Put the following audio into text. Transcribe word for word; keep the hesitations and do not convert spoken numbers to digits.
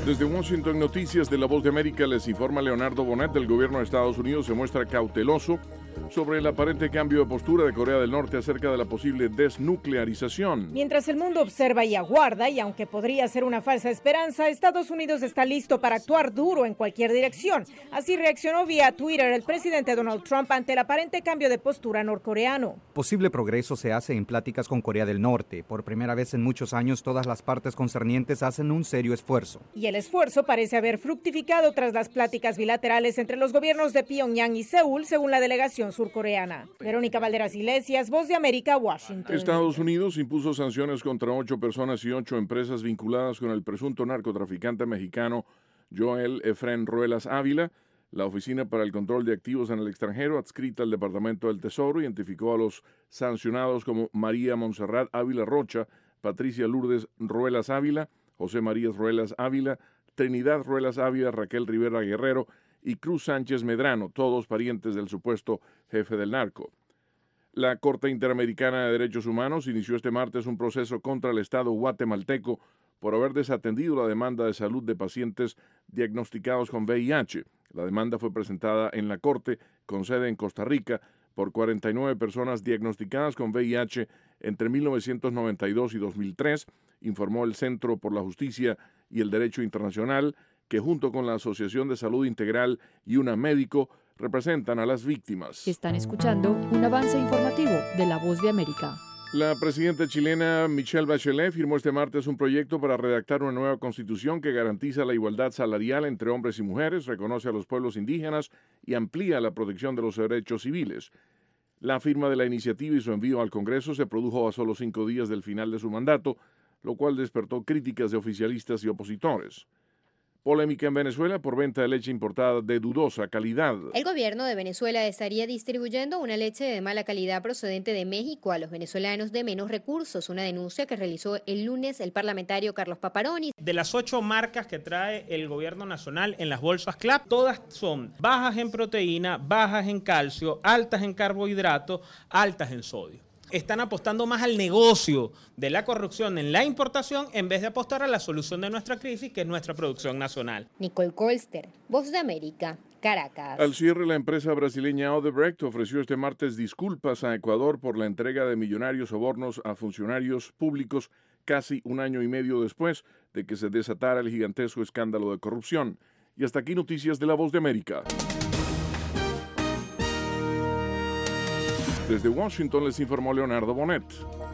Desde Washington, Noticias de La Voz de América, les informa Leonardo Bonet. Del gobierno de Estados Unidos se muestra cauteloso sobre el aparente cambio de postura de Corea del Norte acerca de la posible desnuclearización. Mientras el mundo observa y aguarda, y aunque podría ser una falsa esperanza, Estados Unidos está listo para actuar duro en cualquier dirección. Así reaccionó vía Twitter el presidente Donald Trump ante el aparente cambio de postura norcoreano. Posible progreso se hace en pláticas con Corea del Norte. Por primera vez en muchos años, todas las partes concernientes hacen un serio esfuerzo. Y el esfuerzo parece haber fructificado tras las pláticas bilaterales entre los gobiernos de Pyongyang y Seúl, según la delegación surcoreana. Verónica Valderas Iglesias, Voz de América, Washington. Estados Unidos impuso sanciones contra ocho personas y ocho empresas vinculadas con el presunto narcotraficante mexicano Joel Efrén Ruelas Ávila. La Oficina para el Control de Activos en el Extranjero, adscrita al Departamento del Tesoro, identificó a los sancionados como María Montserrat Ávila Rocha, Patricia Lourdes Ruelas Ávila, José Marías Ruelas Ávila, Trinidad Ruelas Ávila, Raquel Rivera Guerrero y Cruz Sánchez Medrano, todos parientes del supuesto jefe del narco. La Corte Interamericana de Derechos Humanos inició este martes un proceso contra el Estado guatemalteco por haber desatendido la demanda de salud de pacientes diagnosticados con V I H. La demanda fue presentada en la Corte, con sede en Costa Rica, por cuarenta y nueve personas diagnosticadas con V I H entre mil novecientos noventa y dos y dos mil tres, informó el Centro por la Justicia y el Derecho Internacional, que junto con la Asociación de Salud Integral y una médico representan a las víctimas. Están escuchando un avance informativo de La Voz de América. La presidenta chilena Michelle Bachelet firmó este martes un proyecto para redactar una nueva constitución que garantiza la igualdad salarial entre hombres y mujeres, reconoce a los pueblos indígenas y amplía la protección de los derechos civiles. La firma de la iniciativa y su envío al Congreso se produjo a solo cinco días del final de su mandato, lo cual despertó críticas de oficialistas y opositores. Polémica en Venezuela por venta de leche importada de dudosa calidad. El gobierno de Venezuela estaría distribuyendo una leche de mala calidad procedente de México a los venezolanos de menos recursos, una denuncia que realizó el lunes el parlamentario Carlos Paparoni. De las ocho marcas que trae el gobierno nacional en las bolsas C L A P, todas son bajas en proteína, bajas en calcio, altas en carbohidratos, altas en sodio. Están apostando más al negocio de la corrupción en la importación en vez de apostar a la solución de nuestra crisis, que es nuestra producción nacional. Nicole Colster, Voz de América, Caracas. Al cierre, la empresa brasileña Odebrecht ofreció este martes disculpas a Ecuador por la entrega de millonarios sobornos a funcionarios públicos casi un año y medio después de que se desatara el gigantesco escándalo de corrupción. Y hasta aquí noticias de La Voz de América. Desde Washington les informó Leonardo Bonet.